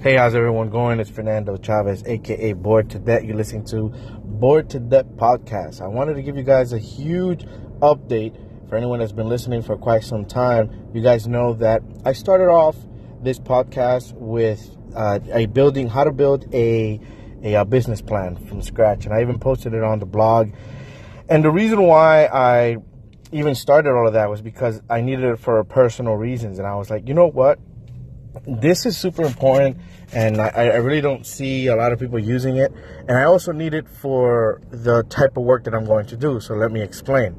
Hey, how's everyone going? It's Fernando Chavez, aka Bored to Death. You're listening to Bored to Death podcast. I wanted to give you guys a huge update for anyone that's been listening for quite some time. You guys know that I started off this podcast with how to build a business plan from scratch, and I even posted it on the blog. And the reason why I even started all of that was because I needed it for personal reasons, and I was like, you know what? This is super important, and I really don't see a lot of people using it. And I also need it for the type of work that I'm going to do. So let me explain.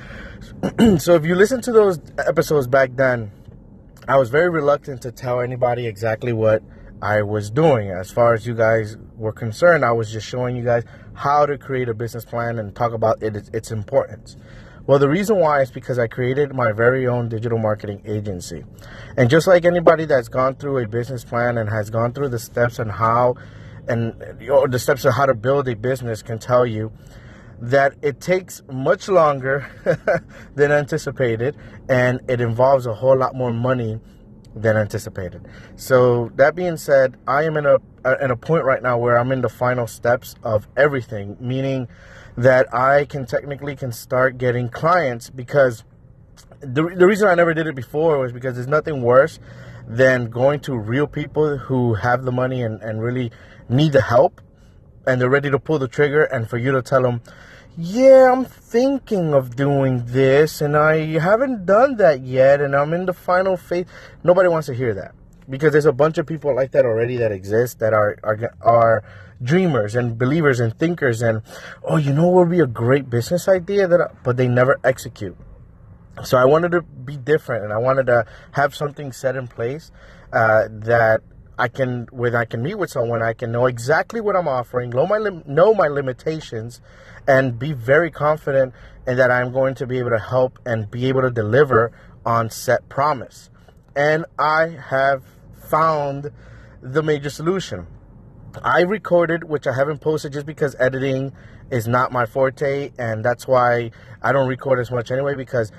So if you listen to those episodes back then, I was very reluctant to tell anybody exactly what I was doing. As far as you guys were concerned, I was just showing you guys how to create a business plan and talk about its importance. Well, the reason why is because I created my very own digital marketing agency. And just like anybody that's gone through a business plan and has gone through the steps on how, and the steps of how to build a business can tell you that it takes much longer than anticipated, and it involves a whole lot more money than anticipated. So that being said, I am in a point right now where I'm in the final steps of everything, meaning that I can start getting clients, because the reason I never did it before was because there's nothing worse than going to real people who have the money and really need the help, and they're ready to pull the trigger, and for you to tell them, yeah, I'm thinking of doing this and I haven't done that yet and I'm in the final phase. Nobody wants to hear that, because there's a bunch of people like that already that exist, that are dreamers and believers and thinkers, and you know what would be a great business idea, but they never execute. So I wanted to be different, and I wanted to have something set in place that when I can meet with someone, I can know exactly what I'm offering, know my limitations, and be very confident in that I'm going to be able to help and be able to deliver on set promise. And I have found the major solution. I recorded, which I haven't posted just because editing is not my forte, and that's why I don't record as much anyway, because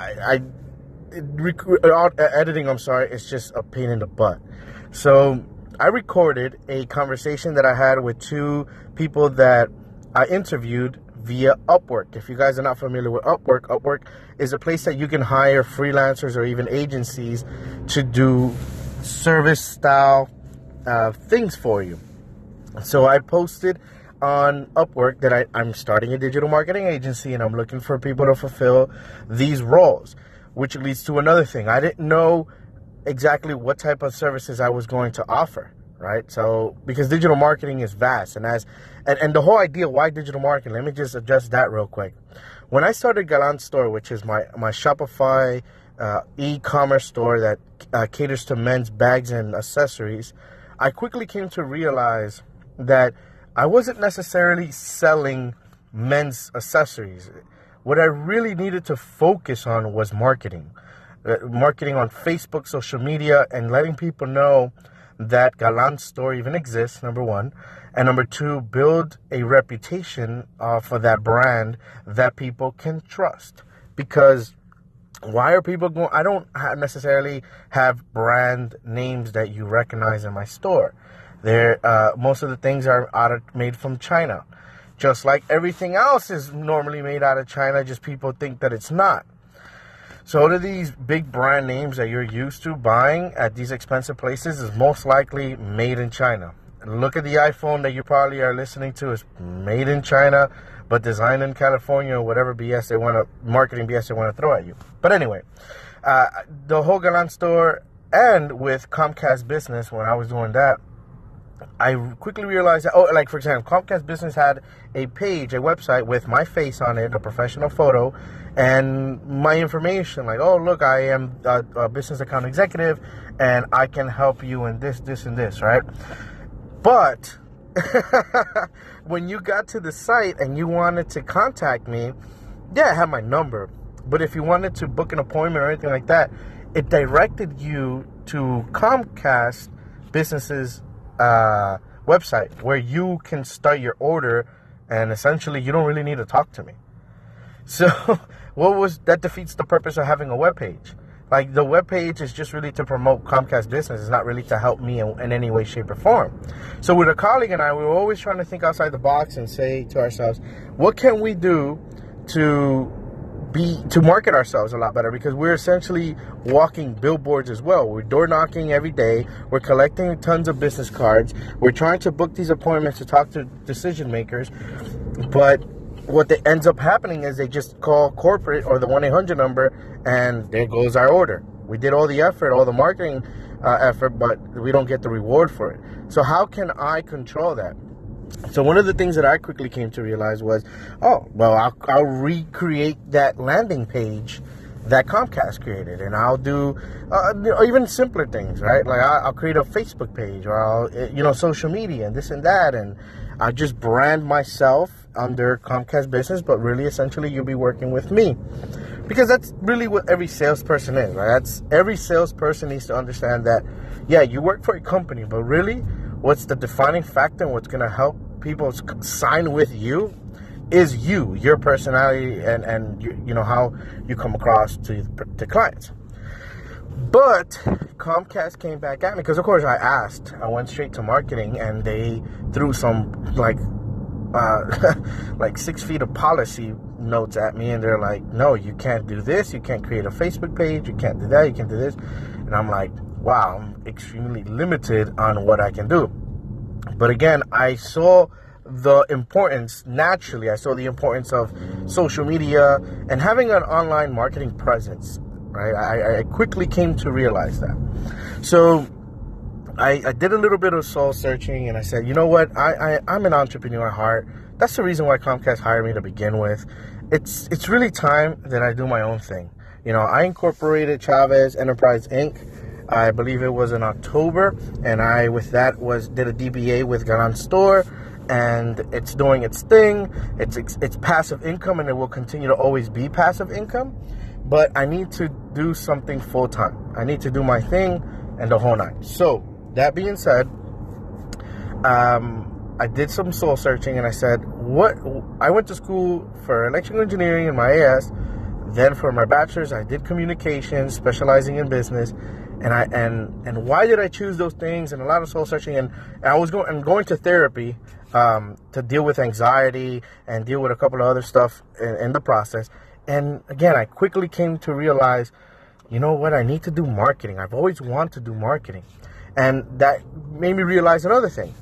editing, is just a pain in the butt. So I recorded a conversation that I had with two people that I interviewed via Upwork. If you guys are not familiar with Upwork, Upwork is a place that you can hire freelancers or even agencies to do service style things for you. So I posted on Upwork that I'm starting a digital marketing agency, and I'm looking for people to fulfill these roles, which leads to another thing. I didn't know exactly what type of services I was going to offer, right? So, because digital marketing is vast, and the whole idea, why digital marketing, let me just address that real quick. When I started Galant Store, which is my Shopify e-commerce store that caters to men's bags and accessories, I quickly came to realize that I wasn't necessarily selling men's accessories. What I really needed to focus on was marketing. Marketing on Facebook, social media, and letting people know that Galant Store even exists, number one. And number two, build a reputation for that brand that people can trust. Because why are people going? I don't necessarily have brand names that you recognize in my store. Most of the things are made from China. Just like everything else is normally made out of China, just people think that it's not. So all of these big brand names that you're used to buying at these expensive places is most likely made in China. Look at the iPhone that you probably are listening to, is made in China, but designed in California, or whatever marketing BS they want to throw at you. But anyway, the whole Galant Store, and with Comcast Business, when I was doing that, I quickly realized that, for example, Comcast Business had a page, a website with my face on it, a professional photo, and my information, look, I am a business account executive, and I can help you in this, and this, right? But when you got to the site and you wanted to contact me, yeah, I had my number, but if you wanted to book an appointment or anything like that, it directed you to Comcast Business's website, where you can start your order, and essentially you don't really need to talk to me. So that defeats the purpose of having a web page. Like, the webpage is just really to promote Comcast business. It's not really to help me in any way, shape, or form. So with a colleague and I, we were always trying to think outside the box and say to ourselves, what can we do to market ourselves a lot better? Because we're essentially walking billboards as well. We're door knocking every day. We're collecting tons of business cards. We're trying to book these appointments to talk to decision makers. But what ends up happening is they just call corporate or the 1-800 number, and there goes our order. We did all the effort, all the marketing effort, but we don't get the reward for it. So how can I control that? So one of the things that I quickly came to realize was, I'll recreate that landing page that Comcast created, and I'll do even simpler things, right? Like I'll create a Facebook page, or I'll, social media and this and that, and I just brand myself under Comcast Business, but really, essentially, you'll be working with me, because that's really what every salesperson is, right? Every salesperson needs to understand that, yeah, you work for a company, but really, what's the defining factor and what's going to help people sign with you is your personality, and how you come across to clients. But Comcast came back at me because, of course, I went straight to marketing, and they threw some like 6 feet of policy notes at me, and they're like, no, you can't do this, you can't create a Facebook page, you can't do that, you can't do this. And I'm like, wow, I'm extremely limited on what I can do. But again, I saw the importance of social media and having an online marketing presence, right? I quickly came to realize that. So I did a little bit of soul searching, and I said, you know what? I'm an entrepreneur at heart. That's the reason why Comcast hired me to begin with. It's really time that I do my own thing. I incorporated Chavez Enterprise Inc. I believe it was in October, and I did a DBA with Garan Store, and it's doing its thing. It's passive income, and it will continue to always be passive income. But I need to do something full time. I need to do my thing and the whole nine. So that being said, I did some soul searching, and I said, I went to school for electrical engineering in my AS. Then for my bachelor's, I did communications, specializing in business. And why did I choose those things? And a lot of soul searching, and I was going to therapy to deal with anxiety and deal with a couple of other stuff in the process. And again, I quickly came to realize, you know what, I need to do marketing. I've always wanted to do marketing. And that made me realize another thing.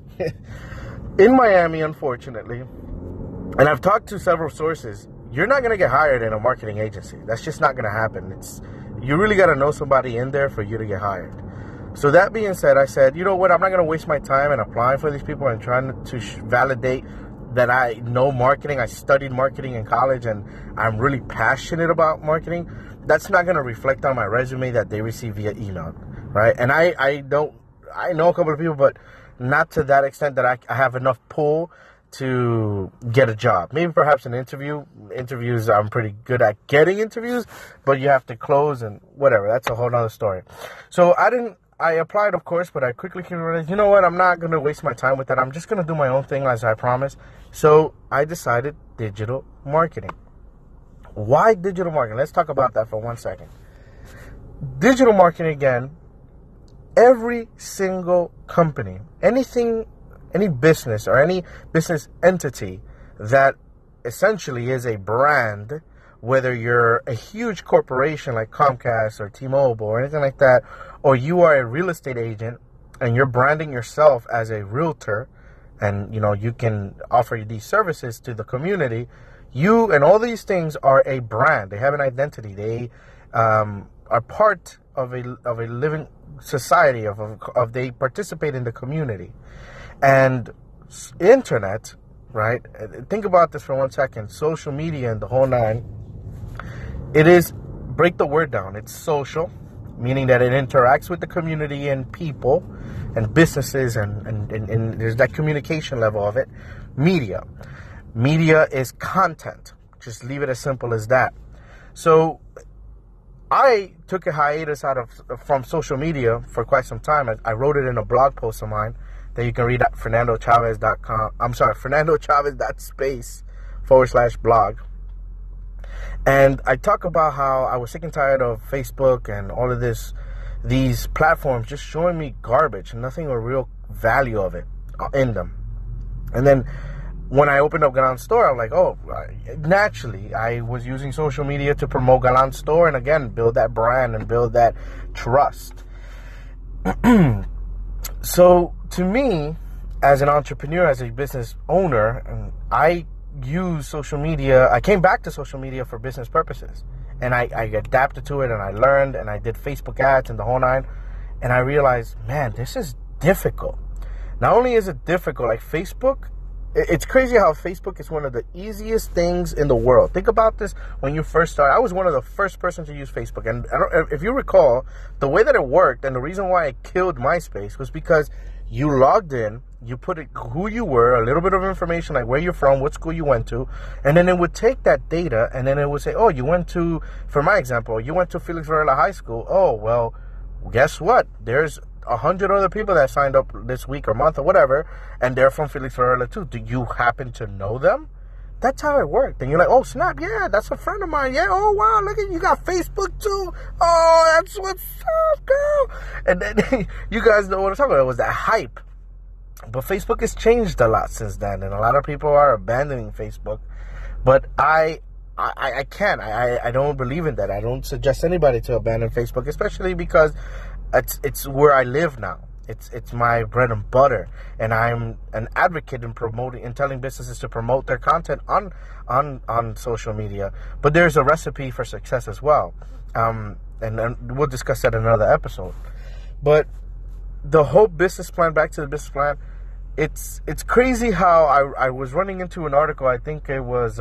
In Miami, unfortunately, and I've talked to several sources, you're not going to get hired in a marketing agency. That's just not going to happen. You really got to know somebody in there for you to get hired. So that being said, I said, you know what, I'm not going to waste my time in applying for these people and trying to validate that I know marketing. I studied marketing in college, and I'm really passionate about marketing. That's not going to reflect on my resume that they receive via email, right? And I know a couple of people, but not to that extent that I have enough pull to get a job. Maybe perhaps an interview. Interviews, I'm pretty good at getting interviews, but you have to close and whatever. That's a whole other story. So I applied, of course, but I quickly came to realize, you know what, I'm not going to waste my time with that. I'm just going to do my own thing, as I promised. So I decided digital marketing. Why digital marketing? Let's talk about that for 1 second. Digital marketing, again, every single company, any business or any business entity that essentially is a brand, whether you're a huge corporation like Comcast or T-Mobile or anything like that, or you are a real estate agent and you're branding yourself as a realtor, and you can offer these services to the community, you and all these things are a brand. They have an identity. They are part of a living society, they participate in the community. And internet, right? Think about this for 1 second. Social media and the whole nine. It is, break the word down, it's social, meaning that it interacts with the community and people and businesses, and there's that communication level of it. Media is content. Just leave it as simple as that. So I took a hiatus from social media for quite some time. I wrote it in a blog post of mine that you can read at FernandoChavez.com. I'm sorry, FernandoChavez.space/blog. And I talk about how I was sick and tired of Facebook and all of these platforms just showing me garbage, nothing of real value of it in them. And then when I opened up Galan Store, I'm like, oh, naturally, I was using social media to promote Galan Store and, again, build that brand and build that trust. So, to me, as an entrepreneur, as a business owner, I use social media. I came back to social media for business purposes. And I adapted to it, and I learned, and I did Facebook ads and the whole nine. And I realized, man, this is difficult. Not only is it difficult, like Facebook, it's crazy how Facebook is one of the easiest things in the world. Think about this when you first started. I was one of the first persons to use Facebook. And if you recall, the way that it worked and the reason why it killed MySpace was because you logged in, you put who you were, a little bit of information like where you're from, what school you went to, and then it would take that data and then it would say, oh, you went to, for my example, you went to Felix Varela High School. Oh, well, guess what? There's 100 other people that signed up this week or month or whatever, and they're from Felix Varela too. Do you happen to know them? That's how it worked. And you're like, oh, snap, yeah, that's a friend of mine. Yeah, oh, wow, look at you got Facebook too. Oh, that's what's up, girl. And then you guys know what I'm talking about. It was that hype. But Facebook has changed a lot since then, and a lot of people are abandoning Facebook. But I can't. I don't believe in that. I don't suggest anybody to abandon Facebook, especially because it's where I live now. It's my bread and butter, and I'm an advocate in promoting and telling businesses to promote their content on social media. But there's a recipe for success as well, and we'll discuss that in another episode. But the whole business plan, back to the business plan, it's crazy how I was running into an article. I think it was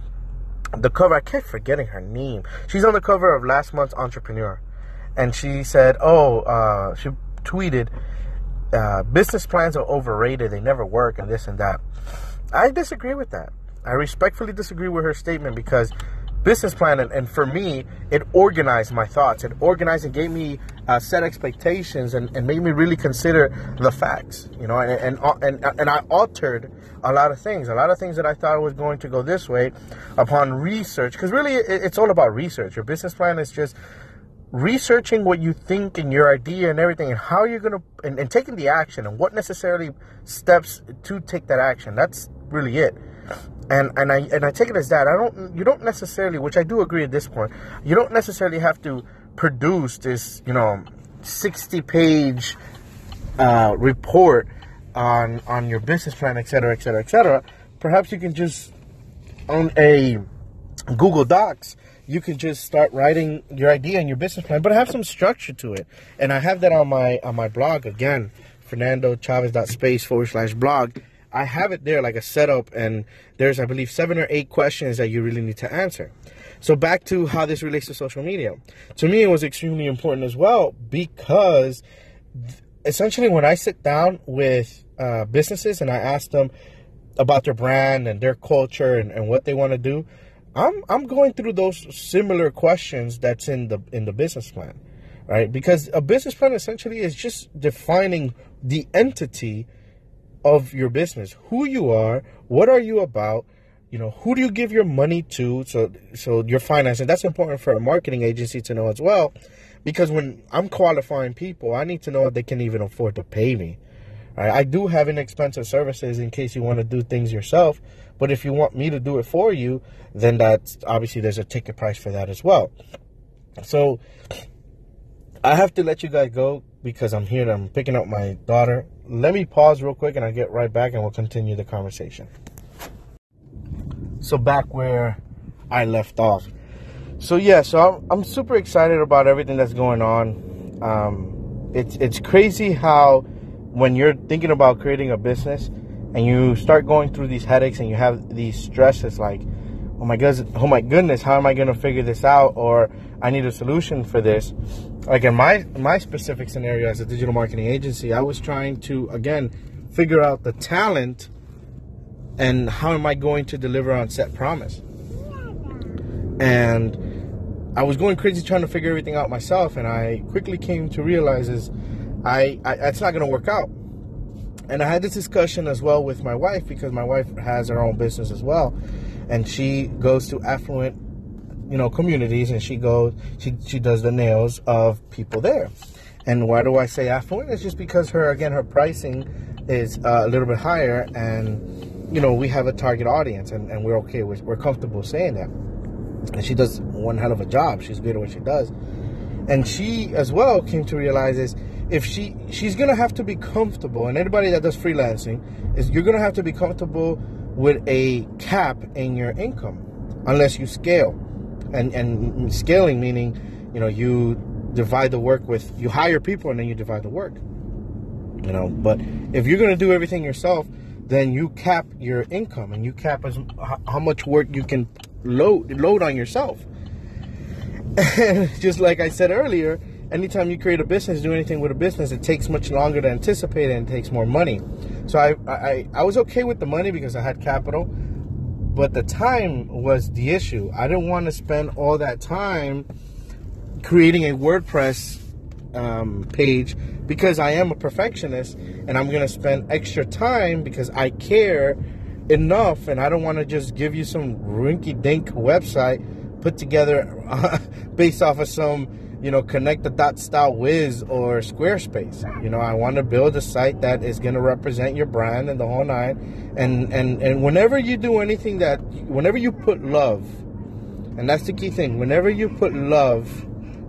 the cover. I kept forgetting her name. She's on the cover of last month's Entrepreneur, and she said, she tweeted, business plans are overrated, they never work, and this and that. I disagree with that. I respectfully disagree with her statement, because business plan, and for me, it organized my thoughts. It organized and gave me set expectations and made me really consider the facts, you know, and I altered a lot of things that I thought was going to go this way upon research, because really it's all about research. Your business plan is just researching what you think and your idea and everything, and how you're going to, and taking the action and what necessarily steps to take that action. That's really it. And I take it as that. You don't necessarily, which I do agree at this point, you don't necessarily have to produce this, 60-page report on your business plan, et cetera, et cetera, et cetera. Perhaps you can just, on a Google Docs, you can just start writing your idea and your business plan, but have some structure to it. And I have that on my blog, again, fernandochavez.space/blog. I have it there like a setup, and there's, I believe, 7 or 8 questions that you really need to answer. So back to how this relates to social media. To me, it was extremely important as well, because essentially when I sit down with businesses and I ask them about their brand and their culture and what they want to do, I'm going through those similar questions that's in the business plan, right? Because a business plan essentially is just defining the entity of your business, who you are, what are you about, who do you give your money to, so your finance. And that's important for a marketing agency to know as well, because when I'm qualifying people, I need to know if they can even afford to pay me, right? I do have inexpensive services in case you want to do things yourself, but if you want me to do it for you, then that's obviously there's a ticket price for that as well. So I have to let you guys go because I'm here and I'm picking up my daughter. Let me pause real quick and I'll get right back and we'll continue the conversation. So back where I left off. So I'm super excited about everything that's going on. It's crazy how when you're thinking about creating a business and you start going through these headaches and you have these stresses like, oh my goodness, how am I going to figure this out? Or I need a solution for this. Like in my specific scenario as a digital marketing agency, I was trying to, again, figure out the talent and how am I going to deliver on set promise. And I was going crazy trying to figure everything out myself, and I quickly came to realize it's not going to work out. And I had this discussion as well with my wife, because my wife has her own business as well, and she goes to affluent communities, and she does the nails of people there. And why do I say affluent? It's just because her pricing is a little bit higher, and we have a target audience, and we're comfortable saying that. And she does one hell of a job. She's good at what she does. And she as well came to realize is if she's gonna have to be comfortable, and anybody that does freelancing you're gonna have to be comfortable with a cap in your income unless you scale. And scaling meaning, you divide the work you hire people and then you divide the work. But if you're gonna do everything yourself, then you cap your income and you cap how much work you can load on yourself. And just like I said earlier, anytime you create a business, do anything with a business, it takes much longer to anticipate and it takes more money. So I was okay with the money because I had capital, but the time was the issue. I didn't want to spend all that time creating a WordPress page because I am a perfectionist and I'm going to spend extra time because I care enough, and I don't want to just give you some rinky-dink website put together based off of some, connect the dot style whiz or Squarespace. I want to build a site that is going to represent your brand and the whole nine. And whenever you do anything whenever you put love, and that's the key thing, whenever you put love,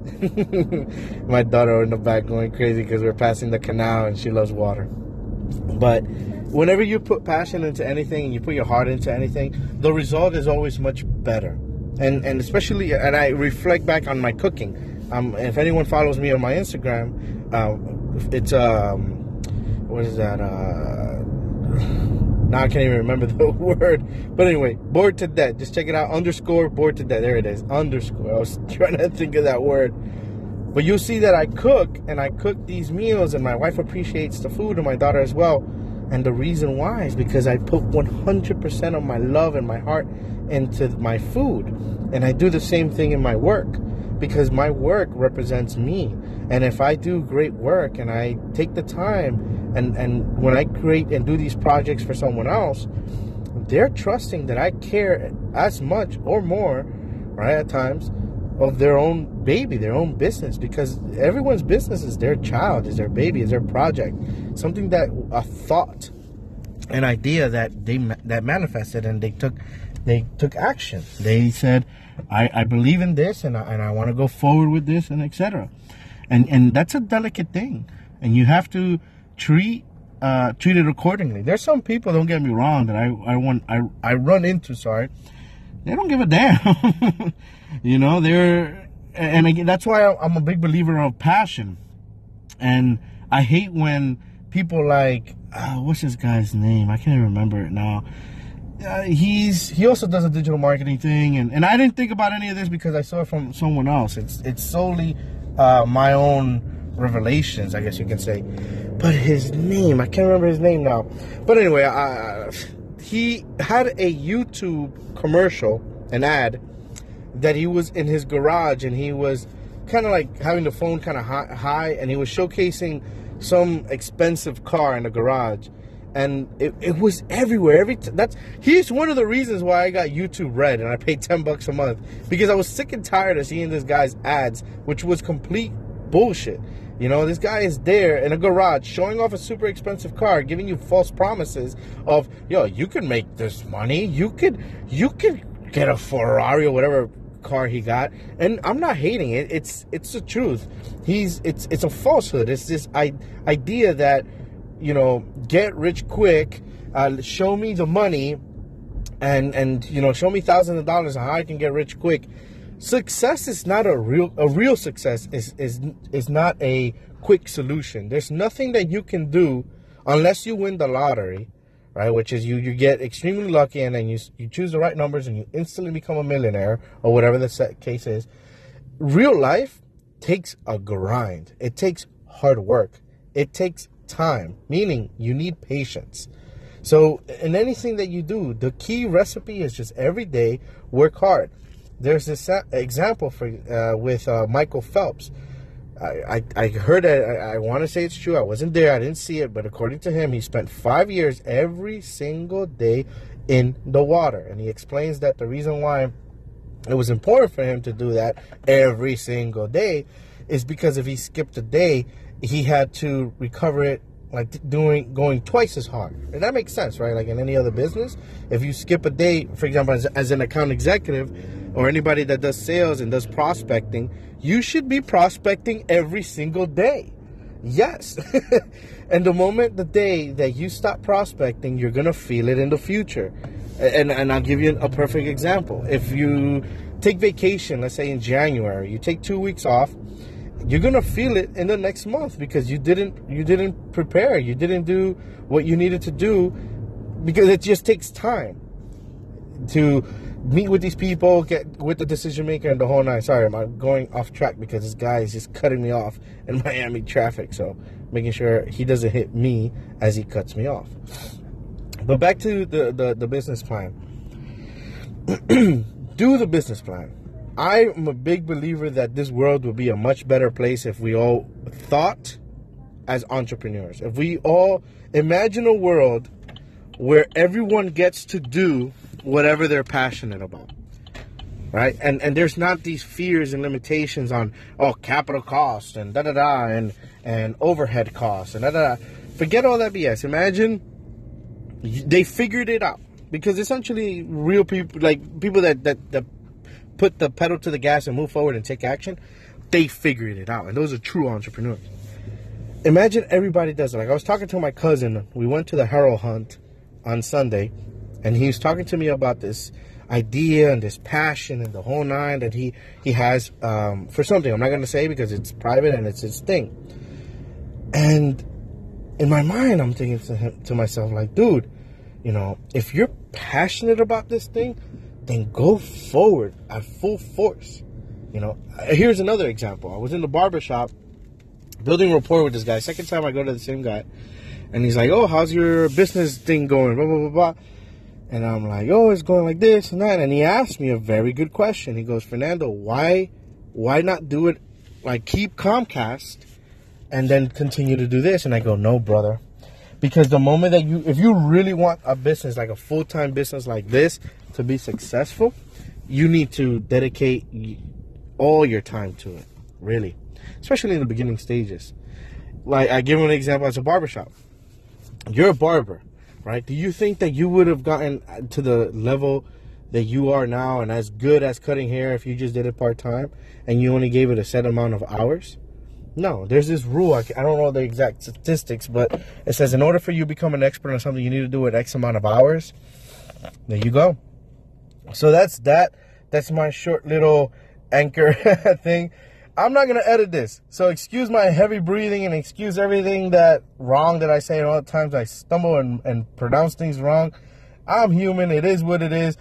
my daughter in the back going crazy because we're passing the canal and she loves water. But whenever you put passion into anything and you put your heart into anything, the result is always much better. And especially, and I reflect back on my cooking. If anyone follows me on my Instagram, it's what is that? Now I can't even remember the word. But anyway, Bored to Death. Just check it out. _Bored to Death. There it is. _ I was trying to think of that word. But you'll see that I cook, and I cook these meals, and my wife appreciates the food, and my daughter as well. And the reason why is because I put 100% of my love and my heart into my food. And I do the same thing in my work, because my work represents me. And if I do great work and I take the time, and when I create and do these projects for someone else, they're trusting that I care as much or more, right, at times, of their own baby, their own business, because everyone's business is their child, is their baby, is their project, something that a thought, an idea that that manifested, and they took action. They said, I believe in this, and I want to go forward with this, and etc. And that's a delicate thing, and you have to treat it accordingly. There's some people, don't get me wrong, that I run into. Sorry, they don't give a damn. And again, that's why I'm a big believer of passion. And I hate when people like, what's this guy's name? I can't even remember it now. He also does a digital marketing thing, and I didn't think about any of this because I saw it from someone else. It's solely my own revelations, I guess you can say. But his name, I can't remember his name now. But anyway, he had a YouTube commercial, an ad, that he was in his garage, and he was kind of like having the phone kind of high, and he was showcasing some expensive car in the garage, and it was everywhere. He's one of the reasons why I got YouTube Red, and I paid $10 a month, because I was sick and tired of seeing this guy's ads, which was complete bullshit. This guy is there in a garage showing off a super expensive car, giving you false promises of, you can make this money, you could get a Ferrari or whatever car he got. And I'm not hating it. It's the truth. It's a falsehood. It's this idea that, get rich quick, show me the money, and show me thousands of dollars on how I can get rich quick. Success is not a real success is not a quick solution. There's nothing that you can do unless you win the lottery, right? Which is you get extremely lucky, and then you choose the right numbers and you instantly become a millionaire, or whatever the case is. Real life takes a grind. It takes hard work. It takes time, meaning you need patience. So in anything that you do, the key recipe is just every day work hard. There's this example with Michael Phelps. I heard it. I want to say it's true. I wasn't there. I didn't see it. But according to him, he spent 5 years every single day in the water. And he explains that the reason why it was important for him to do that every single day is because if he skipped a day, he had to recover it like going twice as hard. And that makes sense, right? Like in any other business, if you skip a day, for example, as an account executive or anybody that does sales and does prospecting, you should be prospecting every single day. Yes. And the moment, the day that you stop prospecting, you're going to feel it in the future. And I'll give you a perfect example. If you take vacation, let's say in January, you take 2 weeks off, you're going to feel it in the next month because you didn't prepare. You didn't do what you needed to do because it just takes time to meet with these people, get with the decision maker and the whole nine. Sorry, I'm going off track because this guy is just cutting me off in Miami traffic. So making sure he doesn't hit me as he cuts me off. But back to the business plan. Do the business plan. I'm a big believer that this world would be a much better place if we all thought as entrepreneurs. If we all imagine a world where everyone gets to do whatever they're passionate about, right? And there's not these fears and limitations on, capital costs and and overhead costs and Forget all that BS. Imagine they figured it out, because essentially real people, like people that put the pedal to the gas and move forward and take action, they figured it out. And those are true entrepreneurs. Imagine everybody does it. Like I was talking to my cousin. We went to the Herald Hunt on Sunday, and he was talking to me about this idea and this passion and the whole nine that he has for something. I'm not going to say because it's private and it's his thing. And in my mind, I'm thinking to myself, like, dude, if you're passionate about this thing, then go forward at full force. Here's another example. I was in the barbershop building rapport with this guy. Second time I go to the same guy. And he's like, how's your business thing going? Blah, blah, blah, blah. And I'm like, it's going like this and that. And he asked me a very good question. He goes, Fernando, why not do it, like keep Comcast and then continue to do this? And I go, no, brother. Because the moment that if you really want a business, like a full-time business like this to be successful, you need to dedicate all your time to it, really. Especially in the beginning stages. Like, I give him an example as a barbershop. You're a barber, right? Do you think that you would have gotten to the level that you are now and as good as cutting hair if you just did it part-time and you only gave it a set amount of hours? No, there's this rule. I don't know the exact statistics, but it says in order for you to become an expert on something, you need to do it X amount of hours. There you go. So that's that. That's my short little anchor thing. I'm not going to edit this. So excuse my heavy breathing and excuse everything wrong that I say. And all the times I stumble and pronounce things wrong. I'm human. It is what it is.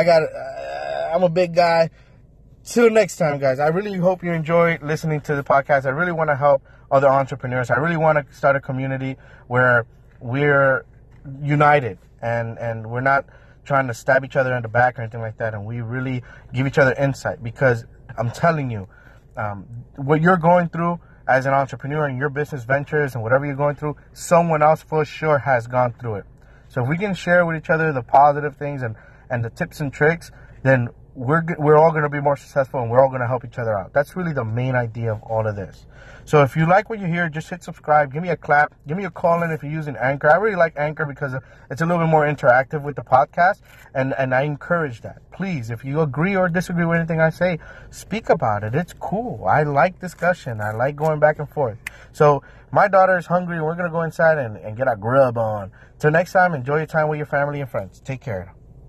I'm a big guy. Till next time, guys. I really hope you enjoyed listening to the podcast. I really want to help other entrepreneurs. I really want to start a community where we're united and we're not trying to stab each other in the back or anything like that. And we really give each other insight, because I'm telling you, what you're going through as an entrepreneur in your business ventures and whatever you're going through, someone else for sure has gone through it. So if we can share with each other the positive things and the tips and tricks, then we're all going to be more successful and we're all going to help each other out. That's really the main idea of all of this. So if you like what you hear, just hit subscribe. Give me a clap. Give me a call in if you're using Anchor. I really like Anchor because it's a little bit more interactive with the podcast, and I encourage that. Please, if you agree or disagree with anything I say, speak about it. It's cool. I like discussion. I like going back and forth. So my daughter is hungry and we're going to go inside and get our grub on. Till next time, enjoy your time with your family and friends. Take care.